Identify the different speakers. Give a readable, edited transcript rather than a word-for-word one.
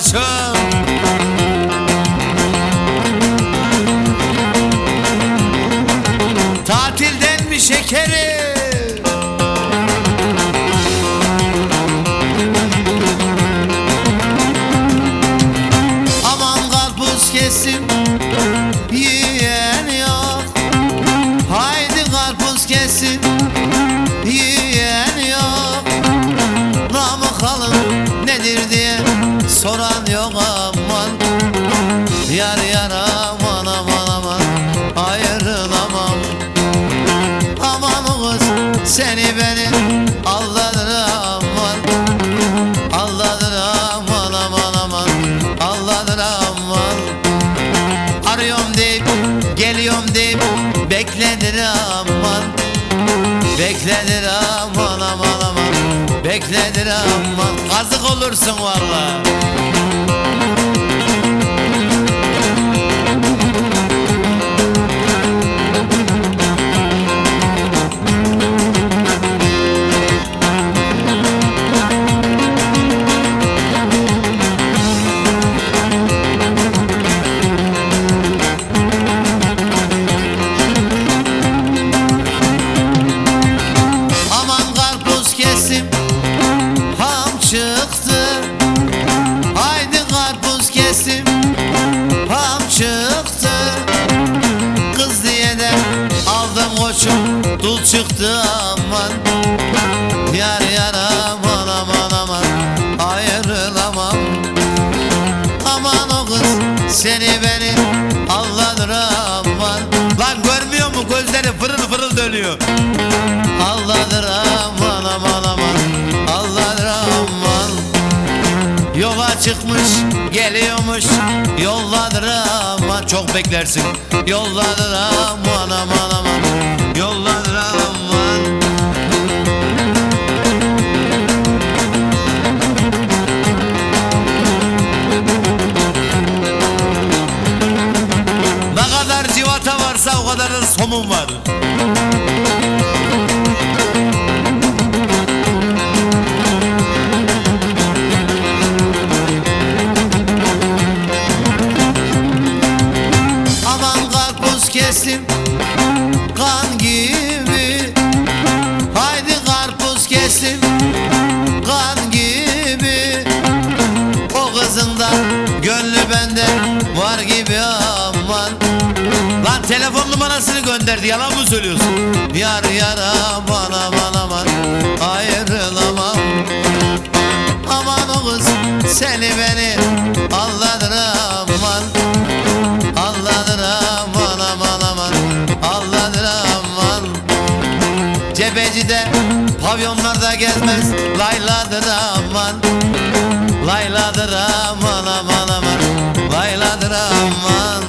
Speaker 1: koçum. Tatilden mi şekerim? Aman karpuz kesim yiyen yok. Haydi karpuz kesim yiyen yok. Namı kalın nedir diye soran yok aman. Yar yar aman aman aman ayrılamam. Aman kız seni beni aldatır aman. Aldatır aman aman aman aldatır aman. Arıyorum deyip geliyorum deyip bekledir aman. Bekledir aman aman aman bekledir aman. Kazık olursun vallahi. Ham çıktı, haydi karpuz kesim ham çıktı. Kız diye de aldım koçum, dul çıktı aman. Yar yar aman aman aman ayrılamam. Aman o kız seni beni aldatır aman. Lan görmüyor mu gözleri fırıl fırıl dönüyor. Aldatır aman aman aman aldatır aman. Yola çıkmış geliyormuş yolladır aman. Çok beklersin yolladır aman aman aman yolladır aman. Ne kadar civata varsa o kadar da somun var. Kesim kan gibi, haydi karpuz kesim kan gibi. O kızın da gönlü bende var gibi aman. Lan telefon numarasını gönderdi, yalan mı söylüyorsun? Yar yar aman aman aman ayrılamam. Aman o kız seni beni aldatır aman. Aldatır aman aman aman aldatır aman. Cebecide pavyonlarda gezmez layladır aman. Layladır aman aman aman layladır aman.